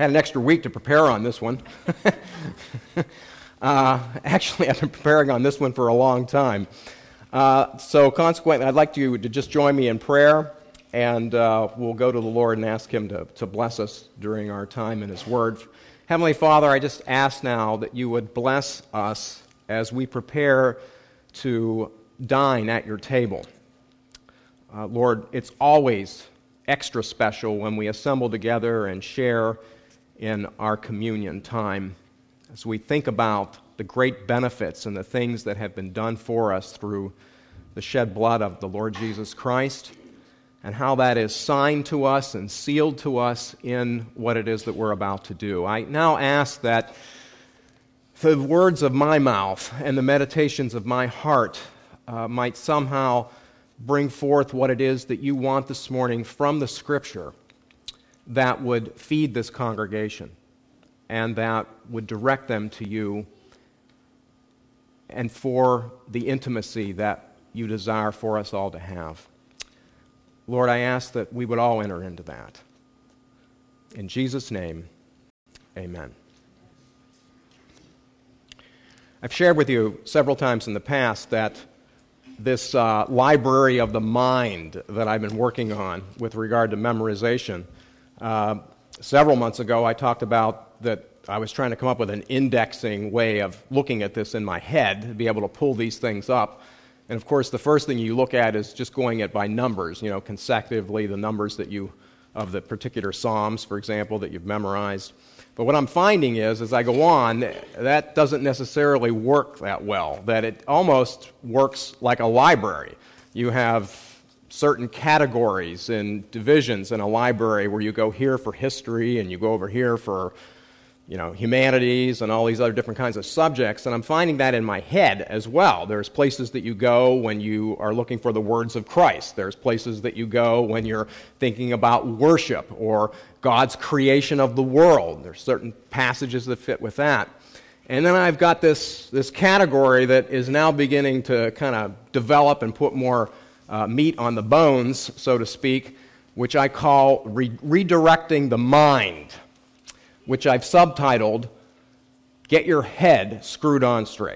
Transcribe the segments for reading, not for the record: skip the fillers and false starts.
Had an extra week to prepare on this one. Actually, I've been preparing on this one for a long time. So consequently, I'd like you to just join me in prayer, and we'll go to the Lord and ask Him to bless us during our time in His Word. Heavenly Father, I just ask now that you would bless us as we prepare to dine at your table. Lord, it's always extra special when we assemble together and share in our communion time as we think about the great benefits and the things that have been done for us through the shed blood of the Lord Jesus Christ, and how that is signed to us and sealed to us in what it is that we're about to do. I now ask that the words of my mouth and the meditations of my heart might somehow bring forth what it is that you want this morning from the Scripture that would feed this congregation and that would direct them to you and for the intimacy that you desire for us all to have. Lord, I ask that we would all enter into that. In Jesus' name, amen. I've shared with you several times in the past that this library of the mind that I've been working on with regard to memorization. Several months ago, I talked about that I was trying to come up with an indexing way of looking at this in my head, to be able to pull these things up. And of course, the first thing you look at is just going it by numbers, consecutively, the numbers that of the particular Psalms, for example, that you've memorized. But what I'm finding is, as I go on, that doesn't necessarily work that well, that it almost works like a library. You have certain categories and divisions in a library where you go here for history and you go over here for humanities and all these other different kinds of subjects, and I'm finding that in my head as well. There's places that you go when you are looking for the words of Christ. There's places that you go when you're thinking about worship or God's creation of the world. There's certain passages that fit with that. And then I've got this category that is now beginning to kind of develop and put more meat on the bones, so to speak, which I call redirecting the mind, which I've subtitled, Get Your Head Screwed On Straight.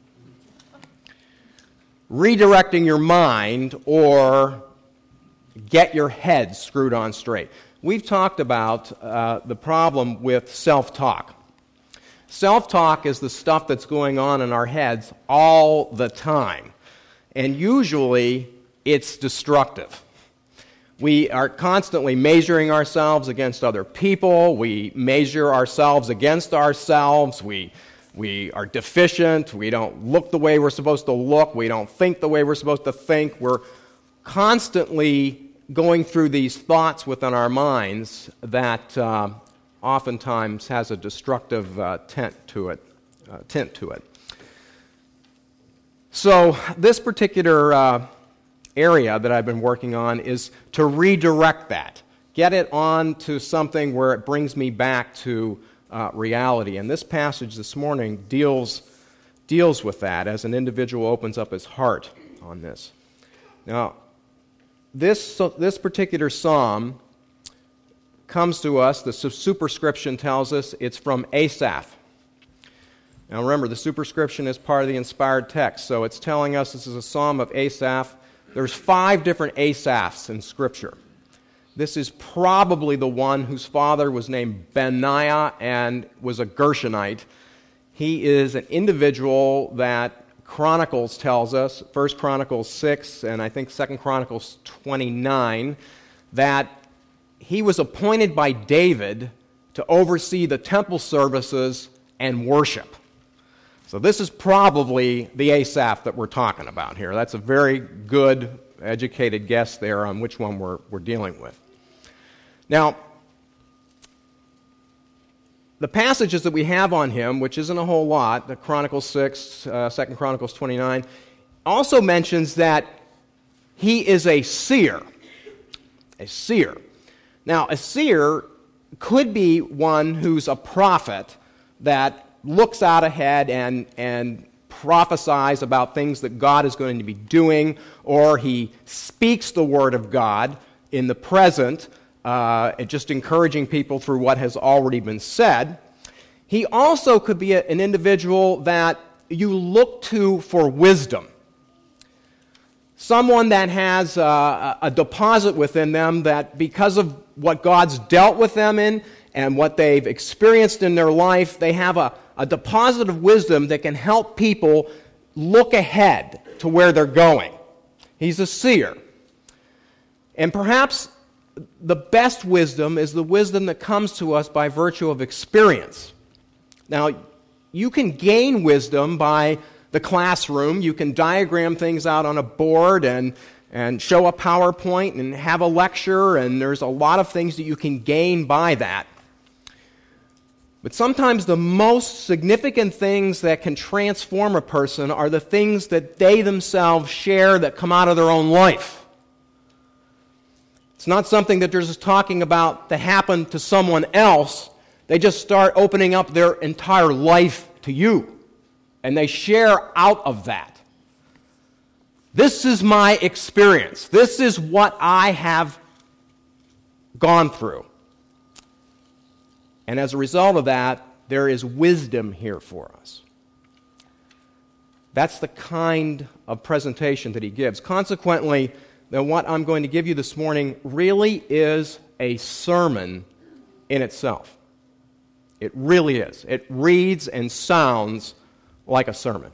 Redirecting your mind, or get your head screwed on straight. We've talked about the problem with self-talk. Self-talk is the stuff that's going on in our heads all the time, and usually it's destructive. We are constantly measuring ourselves against other people. We measure ourselves against ourselves. We are deficient. We don't look the way we're supposed to look. We don't think the way we're supposed to think. We're constantly going through these thoughts within our minds that oftentimes has a destructive tint to it. So this particular area that I've been working on is to redirect that, get it on to something where it brings me back to reality. And this passage this morning deals with that as an individual opens up his heart on this. Now, this particular psalm comes to us, the superscription tells us it's from Asaph. Now remember, the superscription is part of the inspired text, so it's telling us this is a psalm of Asaph. There's 5 different Asaphs in Scripture. This is probably the one whose father was named Benaiah and was a Gershonite. He is an individual that Chronicles tells us, 1 Chronicles 6 and I think 2 Chronicles 29, that he was appointed by David to oversee the temple services and worship. So this is probably the Asaph that we're talking about here. That's a very good, educated guess there on which one we're dealing with. Now, the passages that we have on him, which isn't a whole lot, the Chronicles 6, 2 Chronicles 29, also mentions that he is a seer. A seer. Now, a seer could be one who's a prophet that looks out ahead and prophesies about things that God is going to be doing, or he speaks the word of God in the present and just encouraging people through what has already been said. He also could be an individual that you look to for wisdom. Someone that has a deposit within them that because of what God's dealt with them in and what they've experienced in their life, they have a deposit of wisdom that can help people look ahead to where they're going. He's a seer. And perhaps the best wisdom is the wisdom that comes to us by virtue of experience. Now, you can gain wisdom by the classroom. You can diagram things out on a board and show a PowerPoint and have a lecture, and there's a lot of things that you can gain by that. But sometimes the most significant things that can transform a person are the things that they themselves share that come out of their own life. It's not something that they're just talking about that happened to someone else. They just start opening up their entire life to you, and they share out of that. This is my experience. This is what I have gone through. And as a result of that, there is wisdom here for us. That's the kind of presentation that he gives. Consequently, then what I'm going to give you this morning really is a sermon in itself. It really is. It reads and sounds like a sermon.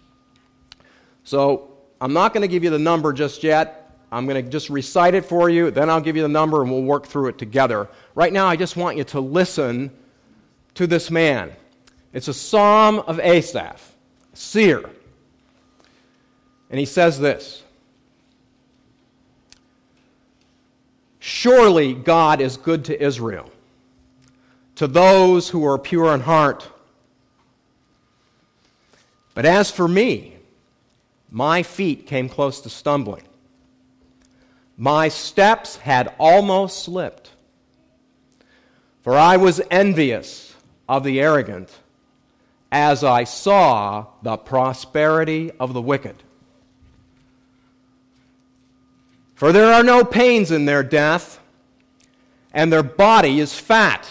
So I'm not going to give you the number just yet. I'm going to just recite it for you, then I'll give you the number and we'll work through it together. Right now, I just want you to listen to this man. It's a psalm of Asaph, seer. And he says this: "Surely God is good to Israel, to those who are pure in heart. But as for me, my feet came close to stumbling. My steps had almost slipped. For I was envious of the arrogant as I saw the prosperity of the wicked. For there are no pains in their death, and their body is fat.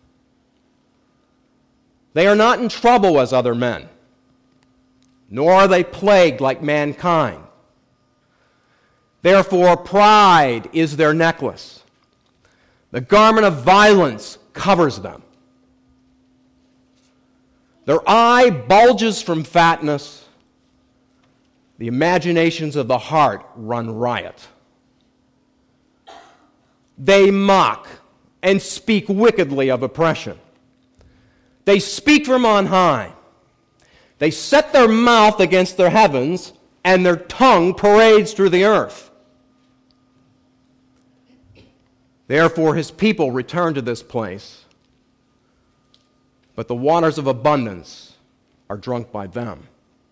They are not in trouble as other men, nor are they plagued like mankind. Therefore, pride is their necklace. The garment of violence covers them. Their eye bulges from fatness. The imaginations of the heart run riot. They mock and speak wickedly of oppression. They speak from on high. They set their mouth against their heavens, and their tongue parades through the earth. Therefore his people return to this place, but the waters of abundance are drunk by them.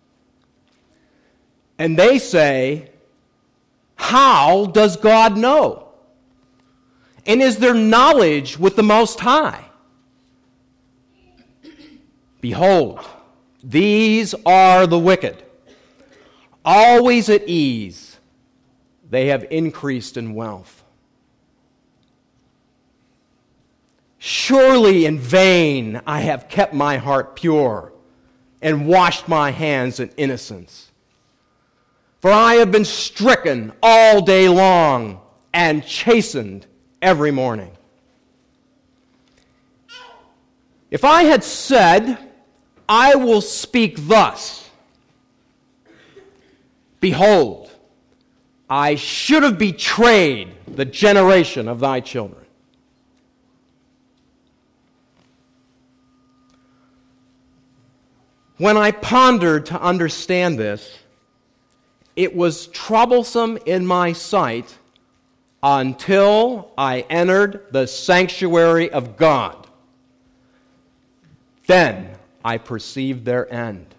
And they say, how does God know? And is there knowledge with the Most High? Behold, these are the wicked, always at ease. They have increased in wealth. Surely in vain I have kept my heart pure and washed my hands in innocence. For I have been stricken all day long and chastened every morning. If I had said, I will speak thus, behold, I should have betrayed the generation of thy children. When I pondered to understand this, it was troublesome in my sight until I entered the sanctuary of God. Then I perceived their end.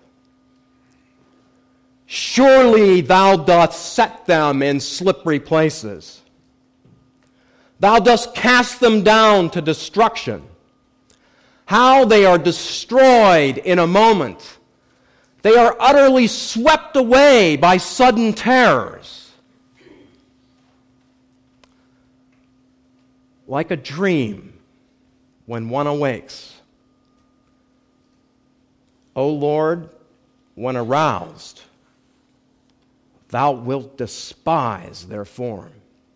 Surely thou dost set them in slippery places. Thou dost cast them down to destruction. How they are destroyed in a moment. They are utterly swept away by sudden terrors. like a dream when one awakes. O Lord, when aroused, thou wilt despise their form.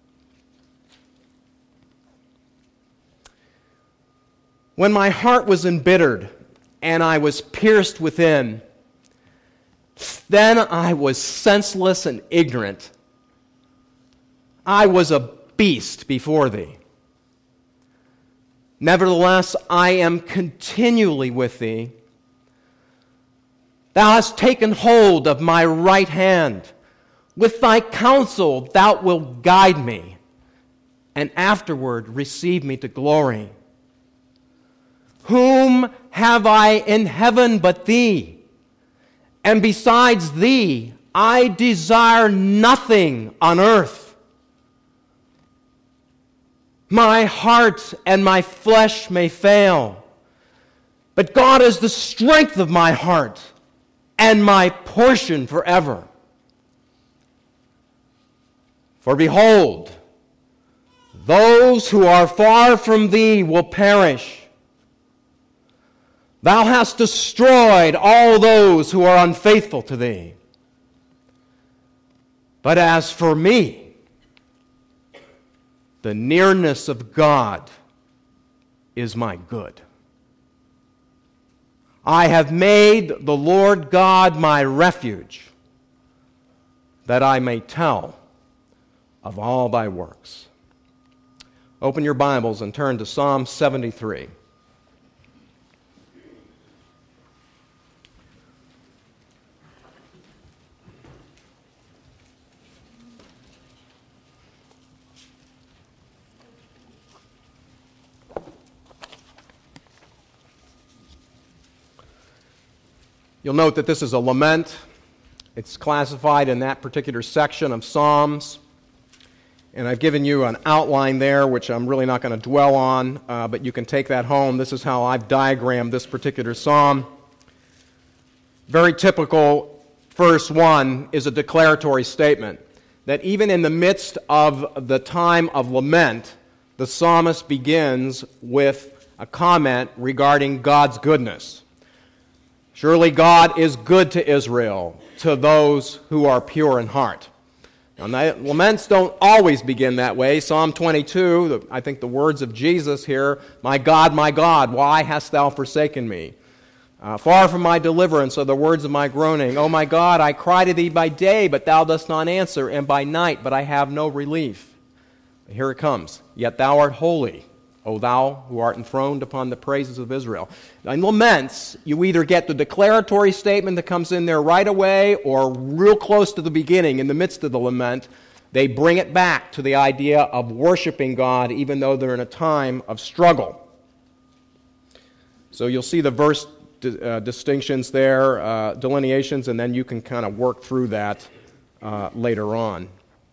When my heart was embittered and I was pierced within, then I was senseless and ignorant. I was a beast before thee. Nevertheless, I am continually with thee. Thou hast taken hold of my right hand. With thy counsel thou wilt guide me, and afterward receive me to glory. Whom have I in heaven but thee? And besides thee, I desire nothing on earth. My heart and my flesh may fail, but God is the strength of my heart and my portion forever. For behold, those who are far from thee will perish. Thou hast destroyed all those who are unfaithful to thee. But as for me, the nearness of God is my good. I have made the Lord God my refuge, that I may tell of all thy works. Open your Bibles and turn to Psalm 73. You'll note that this is a lament. It's classified in that particular section of Psalms. And I've given you an outline there, which I'm really not going to dwell on, but you can take that home. This is how I've diagrammed this particular psalm. Very typical, verse 1 is a declaratory statement that even in the midst of the time of lament, the psalmist begins with a comment regarding God's goodness. Surely God is good to Israel, to those who are pure in heart. Now, laments don't always begin that way. Psalm 22, I think the words of Jesus here, my God, why hast thou forsaken me? Far from my deliverance are the words of my groaning. O my God, I cry to thee by day, but thou dost not answer, and by night, but I have no relief. Here it comes. Yet thou art holy, O thou who art enthroned upon the praises of Israel. In laments, you either get the declaratory statement that comes in there right away or real close to the beginning, in the midst of the lament. They bring it back to the idea of worshiping God even though they're in a time of struggle. So you'll see the verse distinctions there, delineations, and then you can kind of work through that later on.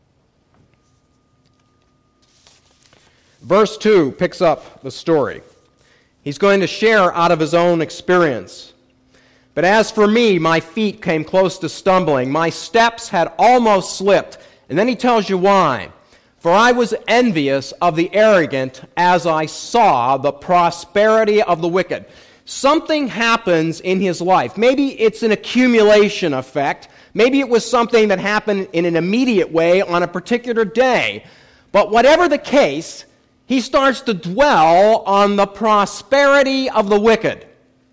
Verse 2 picks up the story. He's going to share out of his own experience. But as for me, my feet came close to stumbling. My steps had almost slipped. And then he tells you why. For I was envious of the arrogant as I saw the prosperity of the wicked. Something happens in his life. Maybe it's an accumulation effect. Maybe it was something that happened in an immediate way on a particular day. But whatever the case, he starts to dwell on the prosperity of the wicked.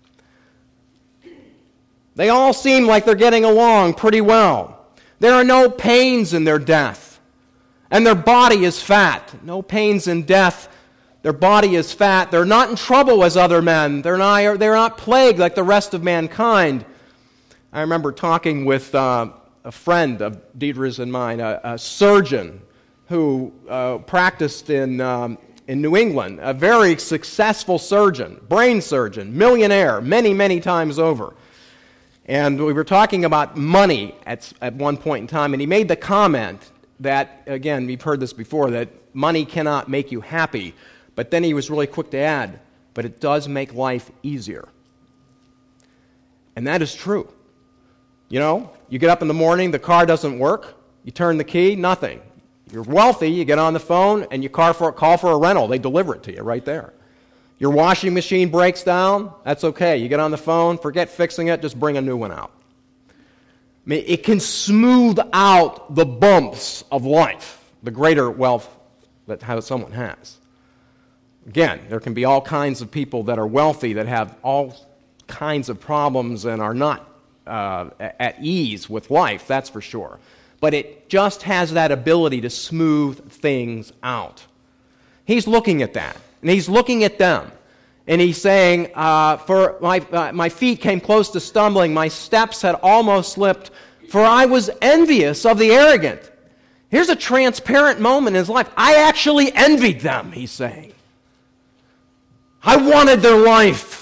They all seem like they're getting along pretty well. There are no pains in their death, and their body is fat. No pains in death. Their body is fat. They're not in trouble as other men. They're not plagued like the rest of mankind. I remember talking with a friend of Deidre's and mine, a surgeon who practiced in New England, a very successful surgeon, brain surgeon, millionaire, many, many times over. And we were talking about money at one point in time, and he made the comment that, again, we've heard this before, that money cannot make you happy. But then he was really quick to add, but it does make life easier. And that is true. You know, you get up in the morning, the car doesn't work, you turn the key, nothing. You're wealthy, you get on the phone, and you call for a rental. They deliver it to you right there. Your washing machine breaks down, that's okay. You get on the phone, forget fixing it, just bring a new one out. I mean, it can smooth out the bumps of life, the greater wealth that someone has. Again, there can be all kinds of people that are wealthy that have all kinds of problems and are not at ease with life, that's for sure. But it just has that ability to smooth things out. He's looking at that, and he's looking at them, and he's saying, "For my feet came close to stumbling, my steps had almost slipped, for I was envious of the arrogant." Here's a transparent moment in his life. I actually envied them, he's saying. I wanted their life.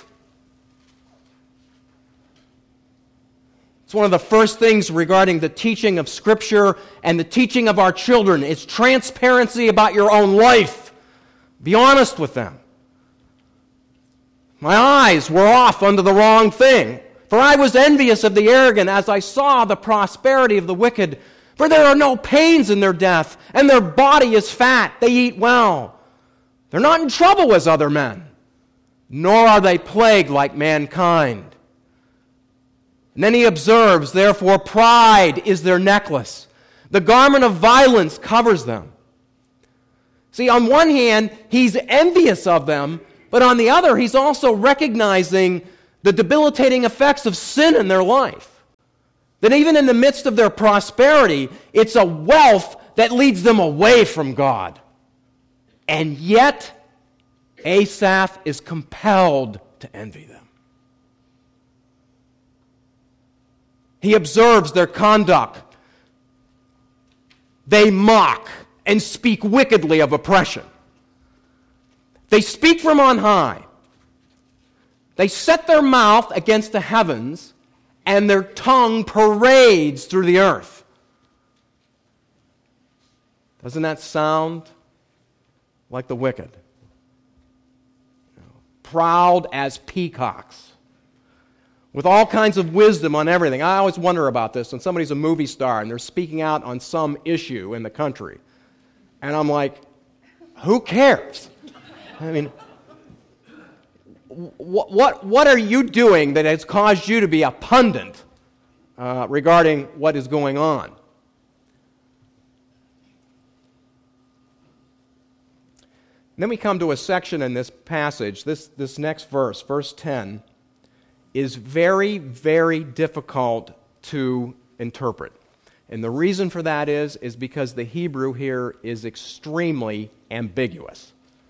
It's one of the first things regarding the teaching of Scripture and the teaching of our children. It's transparency about your own life. Be honest with them. My eyes were off unto the wrong thing, for I was envious of the arrogant as I saw the prosperity of the wicked. For there are no pains in their death, and their body is fat. They eat well. They're not in trouble as other men, nor are they plagued like mankind. And then he observes, therefore pride is their necklace. The garment of violence covers them. See, on one hand, he's envious of them, but on the other, he's also recognizing the debilitating effects of sin in their life. That even in the midst of their prosperity, it's a wealth that leads them away from God. And yet, Asaph is compelled to envy them. He observes their conduct. They mock and speak wickedly of oppression. They speak from on high. They set their mouth against the heavens, and their tongue parades through the earth. Doesn't that sound like the wicked? Proud as peacocks, with all kinds of wisdom on everything. I always wonder about this when somebody's a movie star and they're speaking out on some issue in the country. And I'm like, who cares? I mean, what are you doing that has caused you to be a pundit regarding what is going on? And then we come to a section in this passage, this next verse, verse 10, is very, very difficult to interpret. And the reason for that is because the Hebrew here is extremely ambiguous.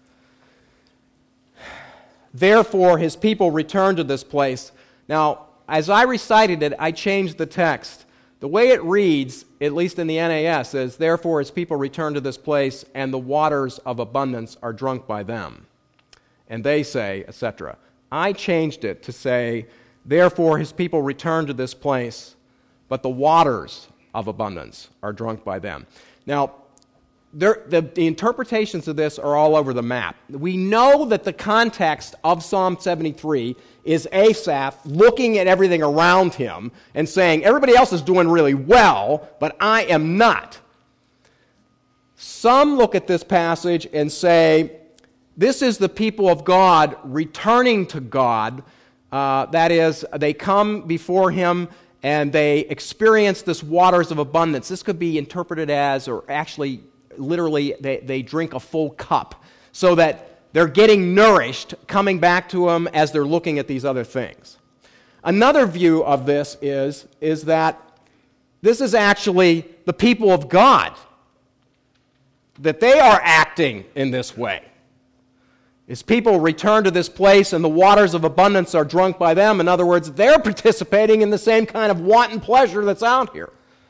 Therefore, his people returned to this place. Now, as I recited it, I changed the text. The way it reads, at least in the NAS, is, therefore his people returned to this place, and the waters of abundance are drunk by them. And they say, etc. I changed it to say, therefore his people returned to this place, but the waters of abundance are drunk by them. Now, the interpretations of this are all over the map. We know that the context of Psalm 73 is Asaph looking at everything around him and saying, everybody else is doing really well, but I am not. Some look at this passage and say, this is the people of God returning to God. That is, they come before him and they experience this waters of abundance. This could be interpreted as, or actually literally, they drink a full cup so that they're getting nourished, coming back to them as they're looking at these other things. Another view of this is that this is actually the people of God, that they are acting in this way. As people return to this place and the waters of abundance are drunk by them, in other words, they're participating in the same kind of wanton pleasure that's out here.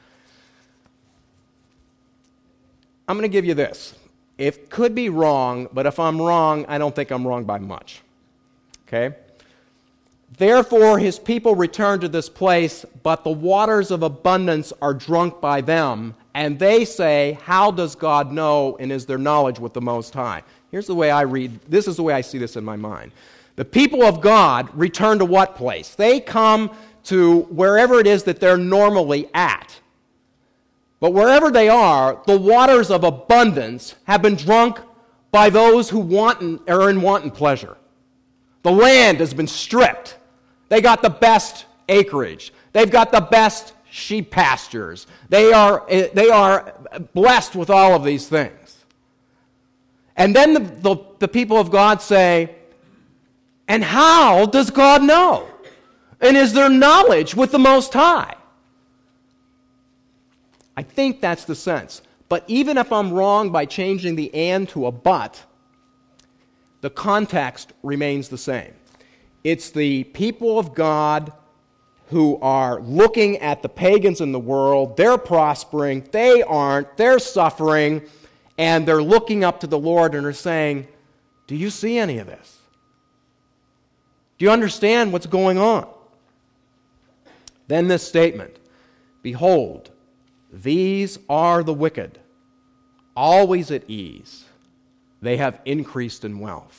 I'm going to give you this. It could be wrong, but if I'm wrong, I don't think I'm wrong by much. Okay? Therefore, his people return to this place, but the waters of abundance are drunk by them. And they say, how does God know, and is there knowledge with the Most High? Here's the way I read, this is the way I see this in my mind. The people of God return to what place? They come to wherever it is that they're normally at. But wherever they are, the waters of abundance have been drunk by those who are in wanton pleasure. The land has been stripped. They got the best acreage. They've got the best sheep pastures. They are blessed with all of these things. And then the people of God say, and how does God know? And is there knowledge with the Most High? I think that's the sense. But even if I'm wrong by changing the and to a but, the context remains the same. It's the people of God who are looking at the pagans in the world. They're prospering. They aren't. They're suffering. And they're looking up to the Lord and are saying, do you see any of this? Do you understand what's going on? Then this statement, behold, these are the wicked, always at ease. They have increased in wealth.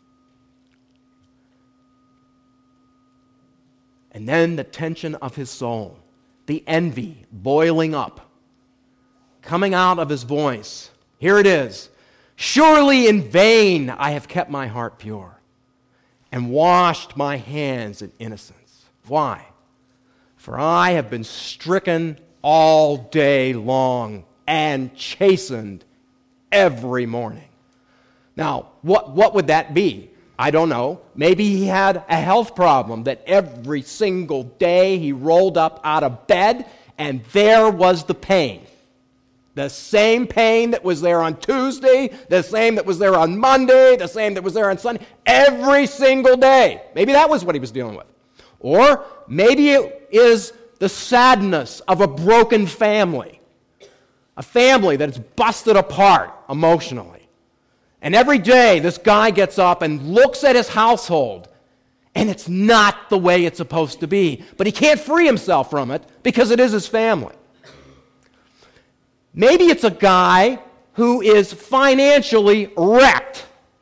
And then the tension of his soul, the envy boiling up, coming out of his voice. Here it is. Surely in vain I have kept my heart pure and washed my hands in innocence. Why? For I have been stricken all day long and chastened every morning. Now, what would that be? I don't know. Maybe he had a health problem that every single day he rolled up out of bed and there was the pain. The same pain that was there on Tuesday, the same that was there on Monday, the same that was there on Sunday, every single day. Maybe that was what he was dealing with. Or maybe it is the sadness of a broken family, a family that is busted apart emotionally. And every day this guy gets up and looks at his household, and it's not the way it's supposed to be. But he can't free himself from it because it is his family. Maybe it's a guy who is financially wrecked.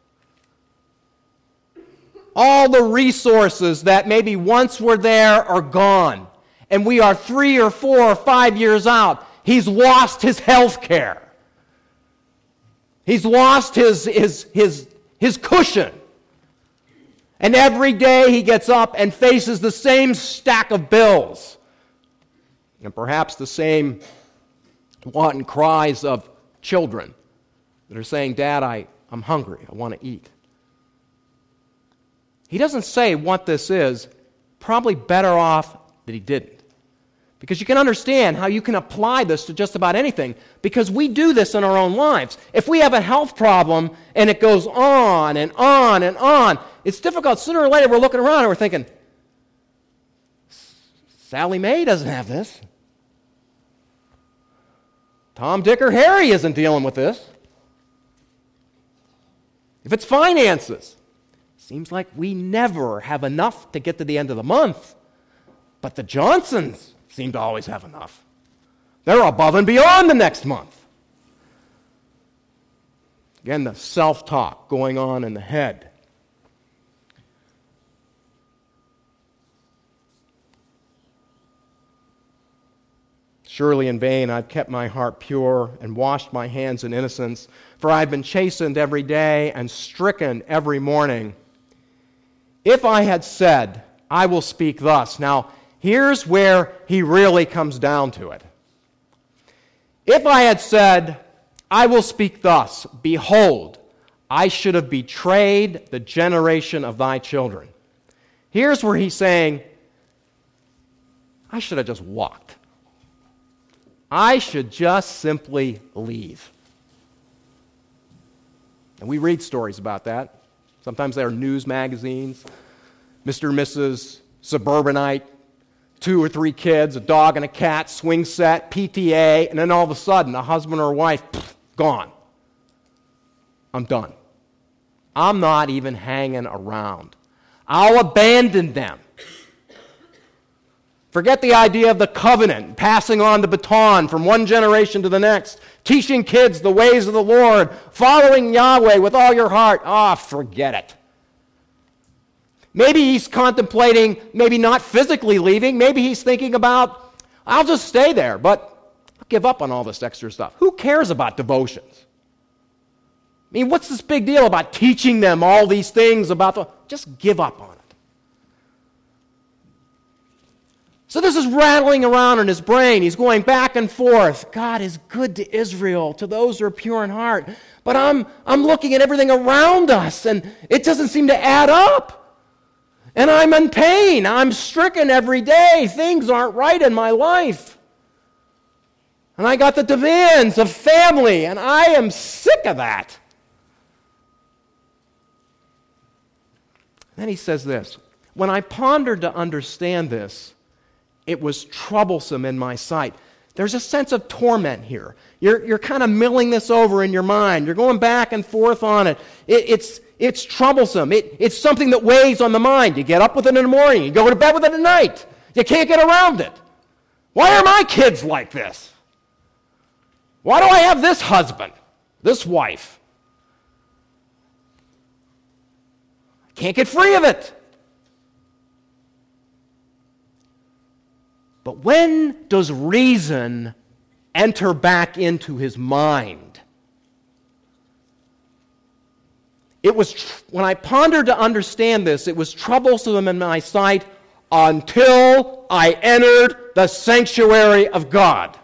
All the resources that maybe once were there are gone. And we are 3 or 4 or 5 years out. He's lost his health care. He's lost his cushion. And every day he gets up and faces the same stack of bills. And perhaps the same wanton cries of children that are saying, Dad, I'm hungry. I want to eat. He doesn't say what this is. Probably better off that he didn't. Because you can understand how you can apply this to just about anything, because we do this in our own lives. If we have a health problem and it goes on and on and on, it's difficult. Sooner or later we're looking around and we're thinking, Sally Mae doesn't have this. Tom, Dick, or Harry isn't dealing with this. If it's finances, seems like we never have enough to get to the end of the month. But the Johnsons seem to always have enough. They're above and beyond the next month. Again, the self-talk going on in the head. Surely in vain I've kept my heart pure and washed my hands in innocence, for I've been chastened every day and stricken every morning. If I had said, I will speak thus. Now, here's where he really comes down to it. If I had said, I will speak thus, behold, I should have betrayed the generation of thy children. Here's where he's saying, I should have just walked. I should just simply leave. And we read stories about that. Sometimes they're news magazines. Mr. and Mrs. Suburbanite, 2 or 3 kids, a dog and a cat, swing set, PTA, and then all of a sudden, a husband or a wife, gone. I'm done. I'm not even hanging around. I'll abandon them. Forget the idea of the covenant, passing on the baton from one generation to the next, teaching kids the ways of the Lord, following Yahweh with all your heart. Forget it. Maybe he's contemplating, maybe not physically leaving, maybe he's thinking about, I'll just stay there, but I'll give up on all this extra stuff. Who cares about devotions? I mean, what's this big deal about teaching them all these things about just give up on it. So this is rattling around in his brain. He's going back and forth. God is good to Israel, to those who are pure in heart. But I'm looking at everything around us, and it doesn't seem to add up. And I'm in pain. I'm stricken every day. Things aren't right in my life. And I got the demands of family, and I am sick of that. Then he says this, when I pondered to understand this, it was troublesome in my sight. There's a sense of torment here. You're kind of milling this over in your mind. You're going back and forth on it. It's troublesome. It's something that weighs on the mind. You get up with it in the morning. You go to bed with it at night. You can't get around it. Why are my kids like this? Why do I have this husband, this wife? I can't get free of it. But when does reason enter back into his mind? When I pondered to understand this, it was troublesome in my sight until I entered the sanctuary of God.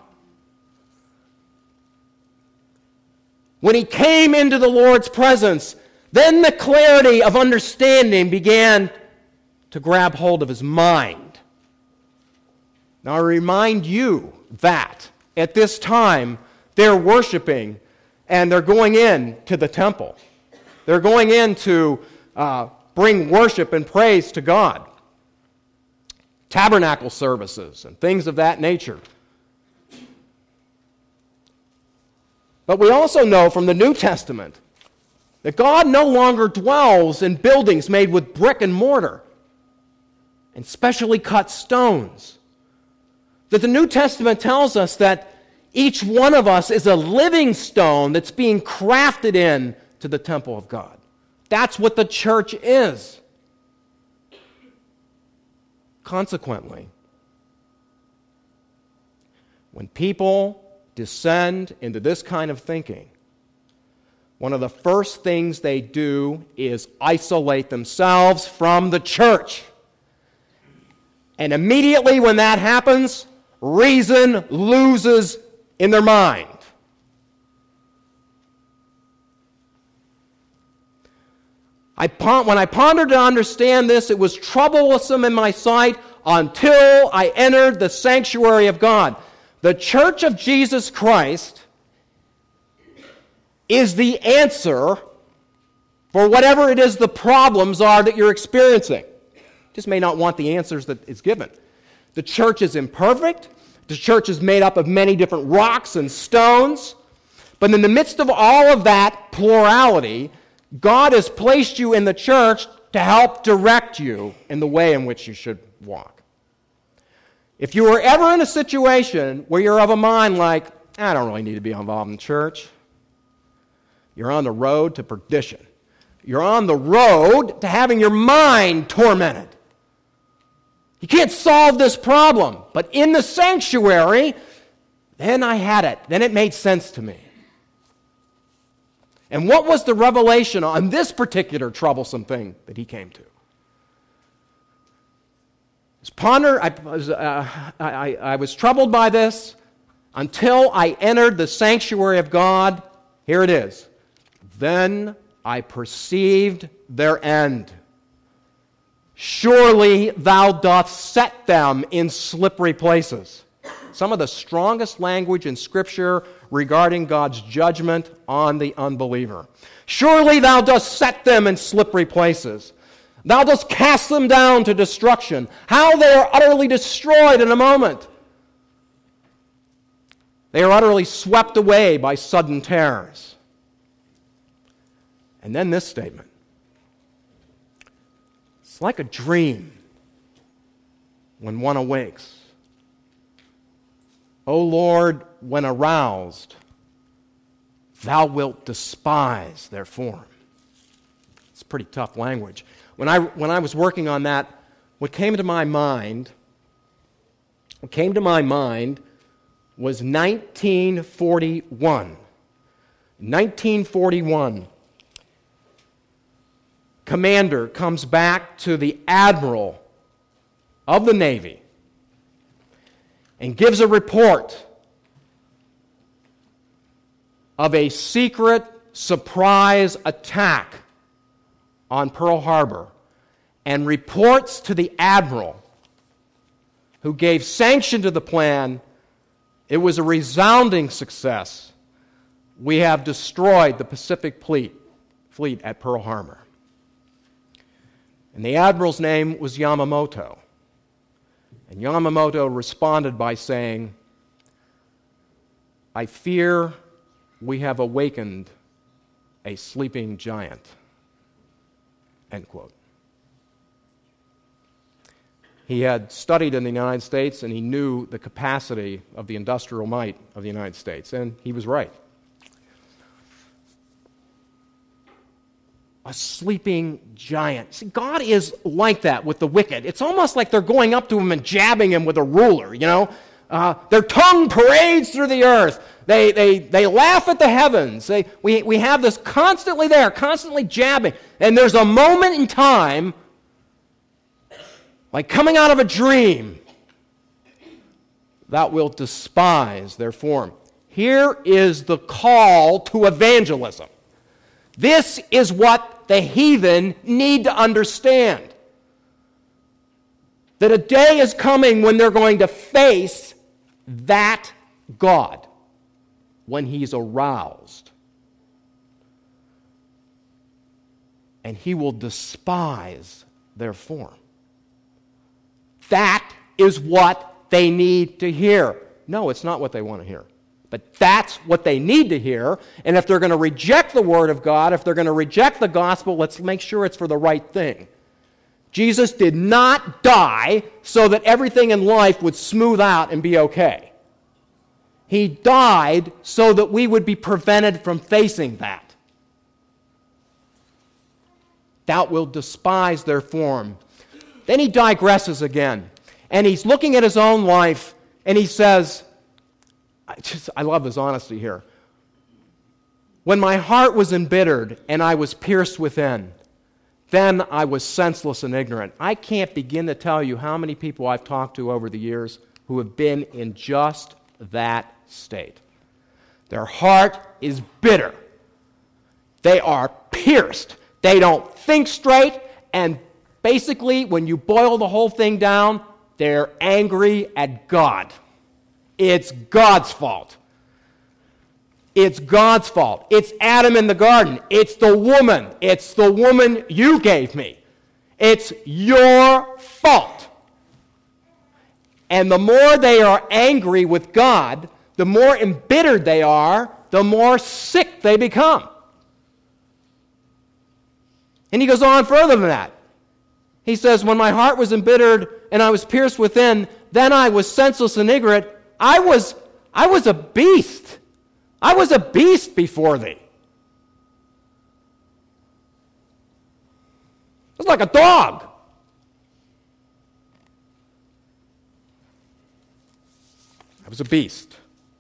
When he came into the Lord's presence, then the clarity of understanding began to grab hold of his mind. Now I remind you that at this time they're worshiping and they're going in to the temple. They're going in to bring worship and praise to God. Tabernacle services and things of that nature. But we also know from the New Testament that God no longer dwells in buildings made with brick and mortar and specially cut stones. That the New Testament tells us that each one of us is a living stone that's being crafted in to the temple of God. That's what the church is. Consequently, when people descend into this kind of thinking, one of the first things they do is isolate themselves from the church. And immediately when that happens, reason loses in their mind. When I pondered to understand this, it was troublesome in my sight until I entered the sanctuary of God. The Church of Jesus Christ is the answer for whatever it is the problems are that you're experiencing. Just may not want the answers that is given. The church is imperfect. The church is made up of many different rocks and stones. But in the midst of all of that plurality, God has placed you in the church to help direct you in the way in which you should walk. If you are ever in a situation where you're of a mind like, I don't really need to be involved in church, you're on the road to perdition. You're on the road to having your mind tormented. You can't solve this problem. But in the sanctuary, then I had it. Then it made sense to me. And what was the revelation on this particular troublesome thing that he came to? I was troubled by this until I entered the sanctuary of God. Here it is. Then I perceived their end. Surely thou dost set them in slippery places. Some of the strongest language in Scripture regarding God's judgment on the unbeliever. Surely thou dost set them in slippery places. Thou dost cast them down to destruction. How they are utterly destroyed in a moment. They are utterly swept away by sudden terrors. And then this statement. It's like a dream when one awakes. O Lord, when aroused, thou wilt despise their form. It's pretty tough language. When I was working on that, what came to my mind was 1941. 1941. Commander comes back to the Admiral of the Navy and gives a report of a secret surprise attack on Pearl Harbor, and reports to the Admiral, who gave sanction to the plan. It was a resounding success. We have destroyed the Pacific fleet at Pearl Harbor. And the Admiral's name was Yamamoto. And Yamamoto responded by saying, "I fear we have awakened a sleeping giant." End quote. He had studied in the United States, and he knew the capacity of the industrial might of the United States, and he was right. A sleeping giant. See, God is like that with the wicked. It's almost like they're going up to him and jabbing him with a ruler, you know. Their tongue parades through the earth. They laugh at the heavens. We have this constantly there, constantly jabbing. And there's a moment in time, like coming out of a dream, that will despise their form. Here is the call to evangelism. This is what the heathen need to understand. That a day is coming when they're going to face that God, when he's aroused. And he will despise their form. That is what they need to hear. No, it's not what they want to hear. But that's what they need to hear. And if they're going to reject the Word of God, if they're going to reject the gospel, let's make sure it's for the right thing. Jesus did not die so that everything in life would smooth out and be okay. He died so that we would be prevented from facing that. Thou wilt despise their form. Then he digresses again. And he's looking at his own life, and he says, I love his honesty here. When my heart was embittered and I was pierced within, then I was senseless and ignorant. I can't begin to tell you how many people I've talked to over the years who have been in just that state. Their heart is bitter. They are pierced. They don't think straight, and basically, when you boil the whole thing down, they're angry at God. It's God's fault. It's God's fault. It's Adam in the garden. It's the woman. It's the woman you gave me. It's your fault. And the more they are angry with God, the more embittered they are, the more sick they become. And he goes on further than that. He says, when my heart was embittered and I was pierced within, then I was senseless and ignorant. I was a beast. I was a beast before thee. I was like a dog. I was a beast.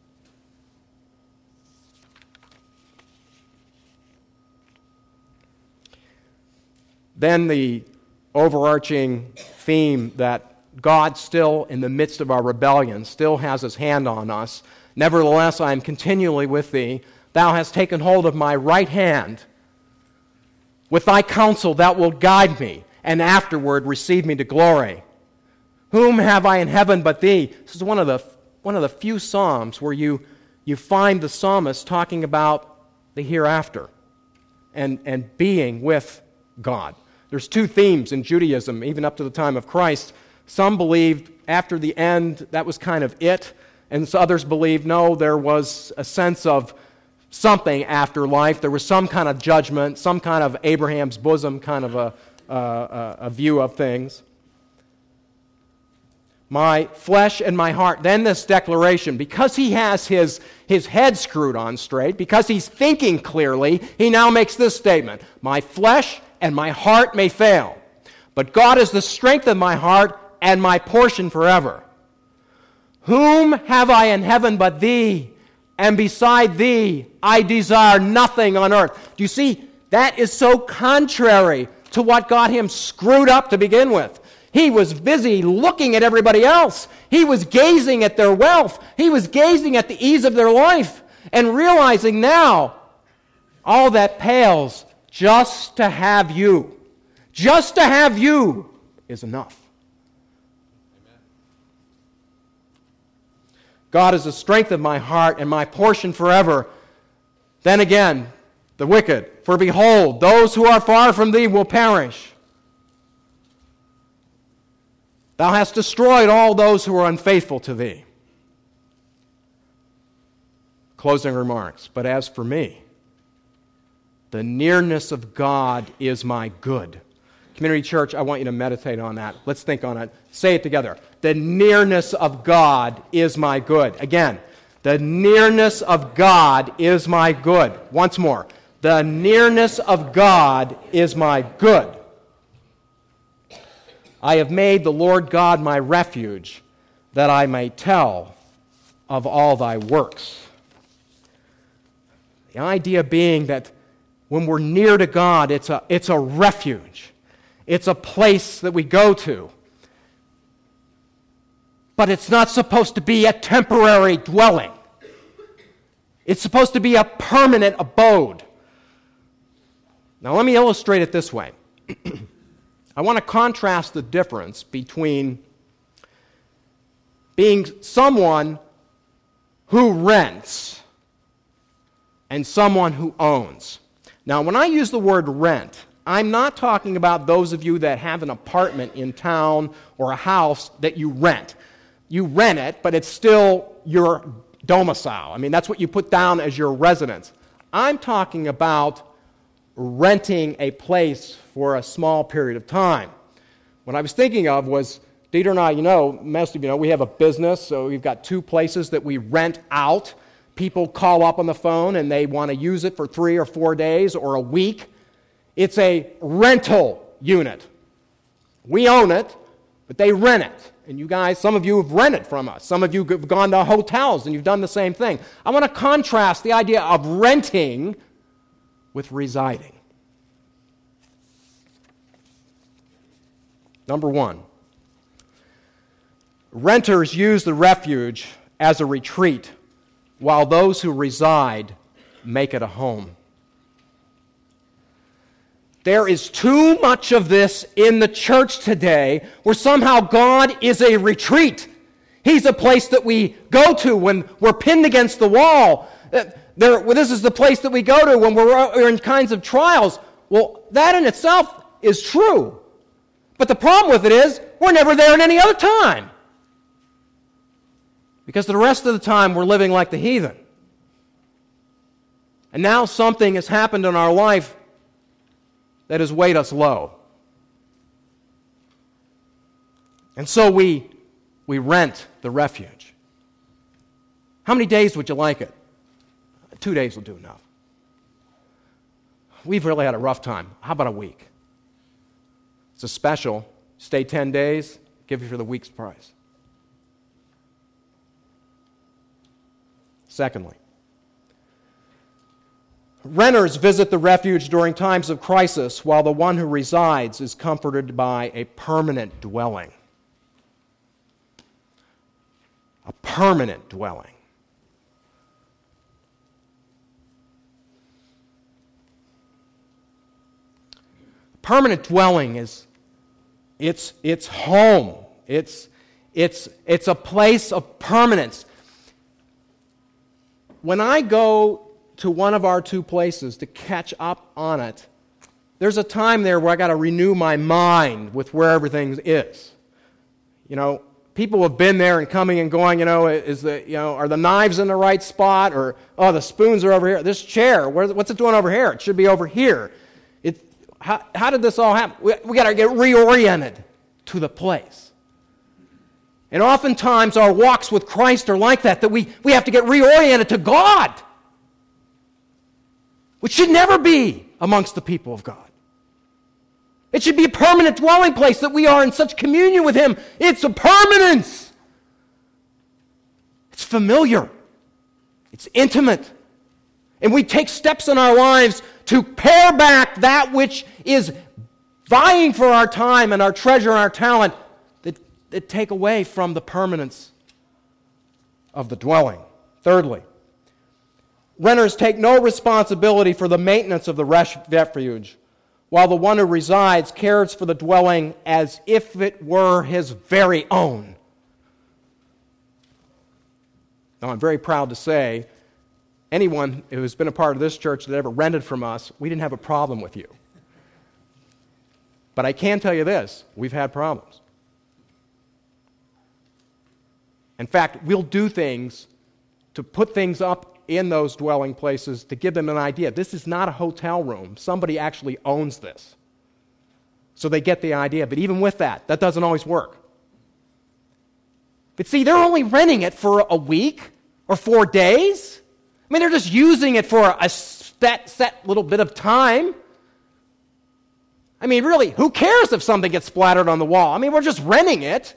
Then the overarching theme that God still, in the midst of our rebellion, still has his hand on us. Nevertheless, I am continually with thee. Thou hast taken hold of my right hand. With thy counsel thou wilt guide me, and afterward receive me to glory. Whom have I in heaven but thee? This is one of the few psalms where you find the psalmist talking about the hereafter and being with God. There's two themes in Judaism, even up to the time of Christ. Some believed after the end that was kind of it, and others believed no, there was a sense of something after life. There was some kind of judgment, some kind of Abraham's bosom kind of a view of things. My flesh and my heart. Then this declaration, because he has his head screwed on straight, because he's thinking clearly, he now makes this statement: my flesh and my heart may fail, but God is the strength of my heart and my portion forever. Whom have I in heaven but thee? And beside thee I desire nothing on earth. Do you see? That is so contrary to what got him screwed up to begin with. He was busy looking at everybody else. He was gazing at their wealth. He was gazing at the ease of their life and realizing now all that pales just to have you. Just to have you is enough. God is the strength of my heart and my portion forever. Then again, the wicked, for behold, those who are far from thee will perish. Thou hast destroyed all those who are unfaithful to thee. Closing remarks. But as for me, the nearness of God is my good. Community Church, I want you to meditate on that. Let's think on it. Say it together. The nearness of God is my good. Again, the nearness of God is my good. Once more. The nearness of God is my good. I have made the Lord God my refuge, that I may tell of all thy works. The idea being that when we're near to God, it's a refuge. It's a place that we go to. But it's not supposed to be a temporary dwelling. It's supposed to be a permanent abode. Now let me illustrate it this way. I want to contrast the difference between being someone who rents and someone who owns. Now, when I use the word rent, I'm not talking about those of you that have an apartment in town or a house that you rent. You rent it, but it's still your domicile. I mean, that's what you put down as your residence. I'm talking about renting a place for a small period of time. What I was thinking of was, Dieter and I, most of you know, we have a business, so we've got 2 places that we rent out. People call up on the phone and they want to use it for 3 or 4 days or a week. It's a rental unit. We own it, but they rent it. And you guys, some of you have rented from us. Some of you have gone to hotels and you've done the same thing. I want to contrast the idea of renting with residing. Number 1, renters use the refuge as a retreat, while those who reside make it a home. There is too much of this in the church today where somehow God is a retreat. He's a place that we go to when we're pinned against the wall. This is the place that we go to when we're in kinds of trials. Well, that in itself is true. But the problem with it is we're never there at any other time. Because the rest of the time we're living like the heathen. And now something has happened in our life that has weighed us low. And so we rent the refuge. How many days would you like it? 2 days will do enough. We've really had a rough time. How about a week? It's a special. Stay 10 days, give you for the week's price. Secondly, renters visit the refuge during times of crisis, while the one who resides is comforted by a permanent dwelling. A permanent dwelling. Permanent dwelling is it's home. It's a place of permanence. When I go to one of our 2 places to catch up on it, there's a time there where I got to renew my mind with where everything is. People have been there and coming and going. Are the knives in the right spot? Or the spoons are over here. This chair, what's it doing over here? It should be over here. How did this all happen? We got to get reoriented to the place. And oftentimes our walks with Christ are like that we have to get reoriented to God, which should never be amongst the people of God. It should be a permanent dwelling place that we are in such communion with Him. It's a permanence. It's familiar. It's intimate. And we take steps in our lives to pare back that which is vying for our time and our treasure and our talent that take away from the permanence of the dwelling. Thirdly, renters take no responsibility for the maintenance of the refuge, while the one who resides cares for the dwelling as if it were his very own. Now, I'm very proud to say, anyone who's been a part of this church that ever rented from us, we didn't have a problem with you. But I can tell you this, we've had problems. In fact, we'll do things to put things up in those dwelling places to give them an idea. This is not a hotel room. Somebody actually owns this. So they get the idea. But even with that, that doesn't always work. But see, they're only renting it for a week or 4 days. I mean, they're just using it for a set little bit of time. I mean, really, who cares if something gets splattered on the wall? I mean, we're just renting it.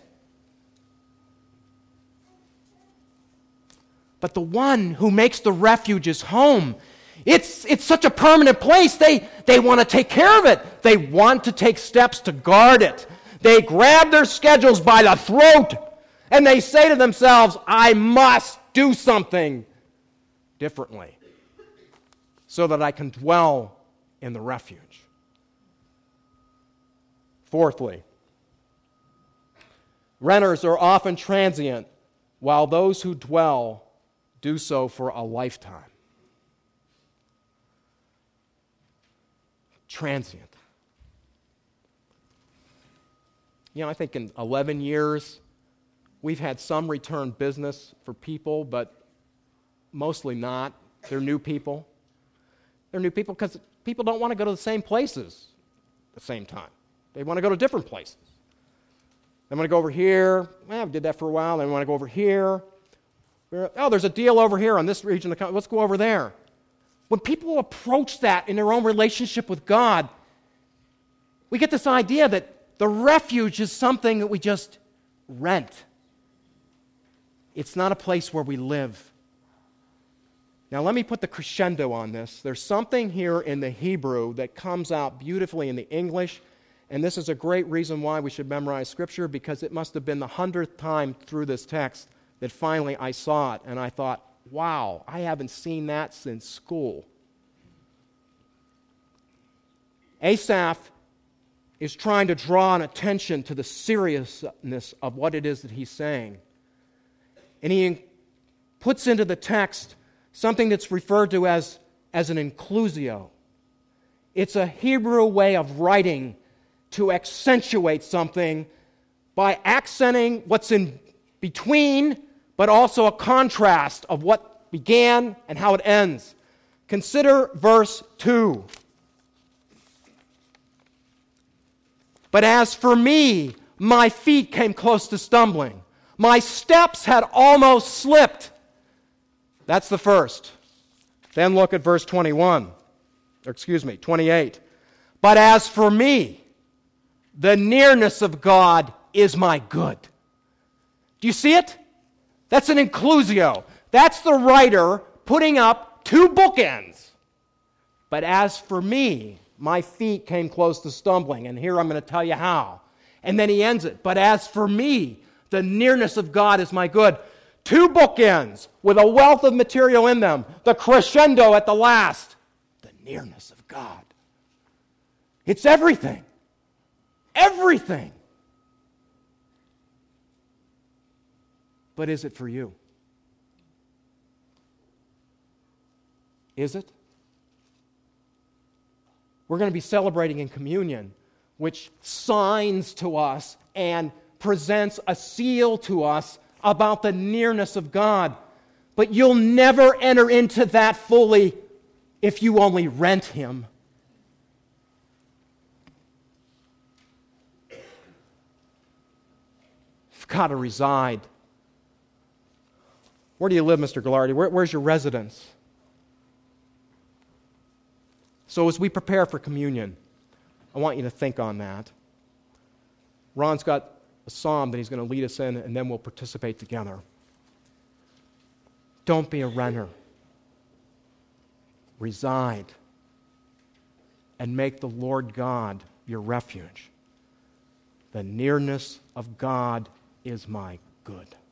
But the one who makes the refuge his home, it's such a permanent place, they want to take care of it. They want to take steps to guard it. They grab their schedules by the throat, and they say to themselves, I must do something differently so that I can dwell in the refuge. Fourthly, renters are often transient, while those who dwell do so for a lifetime. Transient. I think in 11 years, we've had some return business for people, but mostly not. They're new people. They're new people because people don't want to go to the same places at the same time. They want to go to different places. They want to go over here. We did that for a while. They want to go over here. Oh, there's a deal over here on this region of the country. Let's go over there. When people approach that in their own relationship with God, we get this idea that the refuge is something that we just rent. It's not a place where we live. Now, let me put the crescendo on this. There's something here in the Hebrew that comes out beautifully in the English, and this is a great reason why we should memorize Scripture, because it must have been the 100th time through this text that finally I saw it, and I thought, wow, I haven't seen that since school. Asaph is trying to draw an attention to the seriousness of what it is that he's saying. And he puts into the text something that's referred to as an inclusio. It's a Hebrew way of writing to accentuate something by accenting what's in between, but also a contrast of what began and how it ends. Consider verse 2. But as for me, my feet came close to stumbling. My steps had almost slipped. That's the first. Then look at verse 28. But as for me, the nearness of God is my good. Do you see it? That's an inclusio. That's the writer putting up two bookends. But as for me, my feet came close to stumbling, and here I'm going to tell you how. And then he ends it. But as for me, the nearness of God is my good. Two bookends with a wealth of material in them. The crescendo at the last. The nearness of God. It's everything. Everything. But is it for you? Is it? We're going to be celebrating in communion, which signs to us and presents a seal to us about the nearness of God. But you'll never enter into that fully if you only rent Him. You've got to reside. Where do you live, Mr. Ghilardi? Where's your residence? So as we prepare for communion, I want you to think on that. Ron's got a psalm that he's going to lead us in, and then we'll participate together. Don't be a renter. Reside and make the Lord God your refuge. The nearness of God is my good.